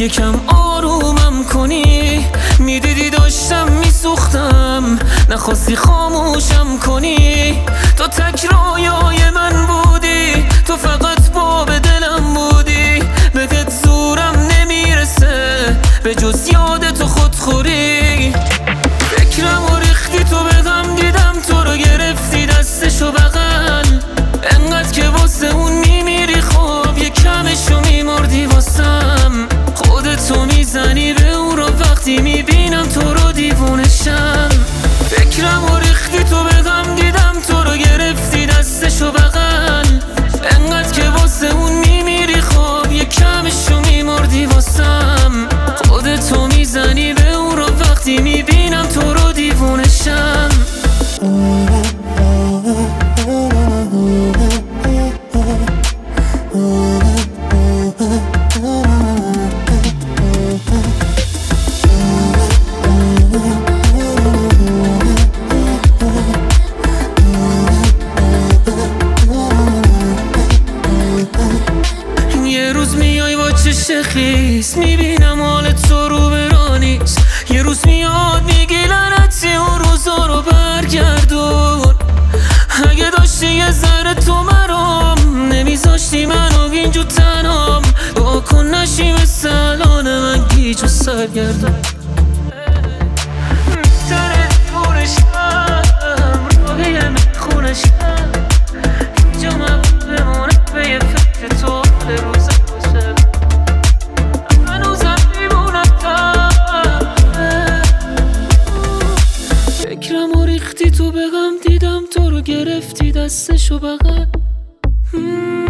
یکم آرومم کنی. میدیدی داشتم میسوختم، نخواستی خاموشم کنی. تو تک رویای من بودی، تو فقط باب دلم بودی. بهت زورم نمیرسه به جز یاد تو خودخوری. فکرم و ریختی تو به غم، دیدم تو رو گرفتی دستشو بغل. انقدر که واسه اون میمیری، خب یه کمشو میمردی واسم. خودتو میزنی به اون رو وقتی میبینم تو رو دیوونشم. فکرم و ریختی تو به غم، دیدم تو رو گرفتی دستشو بغل. انقدر که واسه اون میمیری، خب یه کمشو میمردی واسم. خودتو میزنی به اون رو وقتی میبینم تو رو دیوونشم. یه روز میای با چشم خیس، میبینم حال تو رو برانیست. یه روز میاد میگی لعنتی اون روزا رو برگردون. اگه داشتی یه ذره تو مرام، نمیذاشتی منو اینجور تنام. دعا کن نشی مثل الان من گیج و سرگردم. میتره دورشم، راهی خونشم. اینجا من بمونه به یه فکر تو روز باشه. هنوزم میمونم. فکرم و ریختی تو به غم، دیدم تو رو گرفتی دستشو بغل.